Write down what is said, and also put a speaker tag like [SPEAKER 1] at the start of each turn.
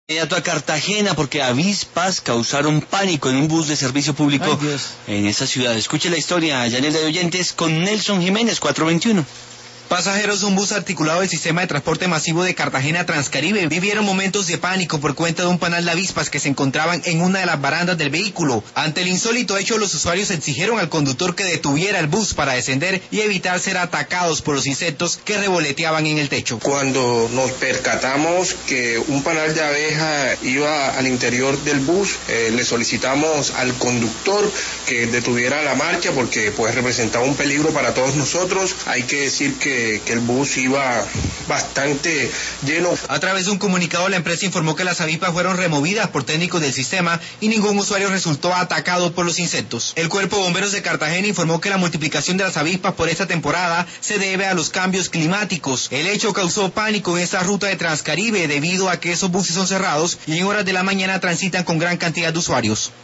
[SPEAKER 1] Inmediato a Cartagena porque avispas causaron pánico en un bus de servicio público en esa ciudad. Escuche la historia, Yanela de Oyentes, con Nelson Jiménez, 421.
[SPEAKER 2] Pasajeros de un bus articulado del sistema de transporte masivo de Cartagena Transcaribe vivieron momentos de pánico por cuenta de un panal de avispas que se encontraban en una de las barandas del vehículo. Ante el insólito hecho, los usuarios exigieron al conductor que detuviera el bus para descender y evitar ser atacados por los insectos que revoloteaban en el techo.
[SPEAKER 3] Cuando nos percatamos que un panal de abeja iba al interior del bus, le solicitamos al conductor que detuviera la marcha porque pues representaba un peligro para todos nosotros. Hay que decir que el bus iba bastante lleno.
[SPEAKER 2] A través de un comunicado, la empresa informó que las avispas fueron removidas por técnicos del sistema y ningún usuario resultó atacado por los insectos. El Cuerpo de Bomberos de Cartagena informó que la multiplicación de las avispas por esta temporada se debe a los cambios climáticos. El hecho causó pánico en esta ruta de Transcaribe debido a que esos buses son cerrados y en horas de la mañana transitan con gran cantidad de usuarios.